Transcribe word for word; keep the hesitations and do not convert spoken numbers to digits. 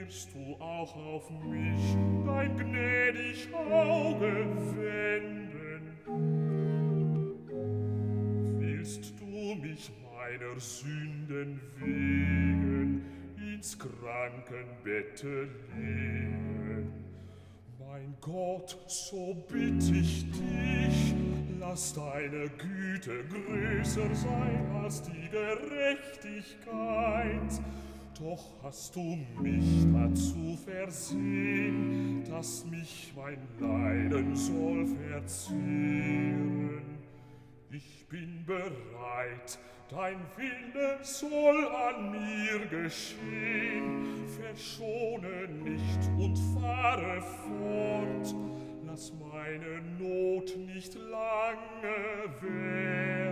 willst du auch auf mich dein gnädig Auge wenden? Willst du mich meiner Sünden wegen ins Krankenbette legen? Mein Gott, so bitt ich dich, lass deine Güte größer sein als die Gerechtigkeit. Doch hast du mich dazu versehen, dass mich mein Leiden soll verzehren. Ich bin bereit, dein Wille soll an mir geschehen. Verschone nicht und fahre fort, lass meine Not nicht lange währen.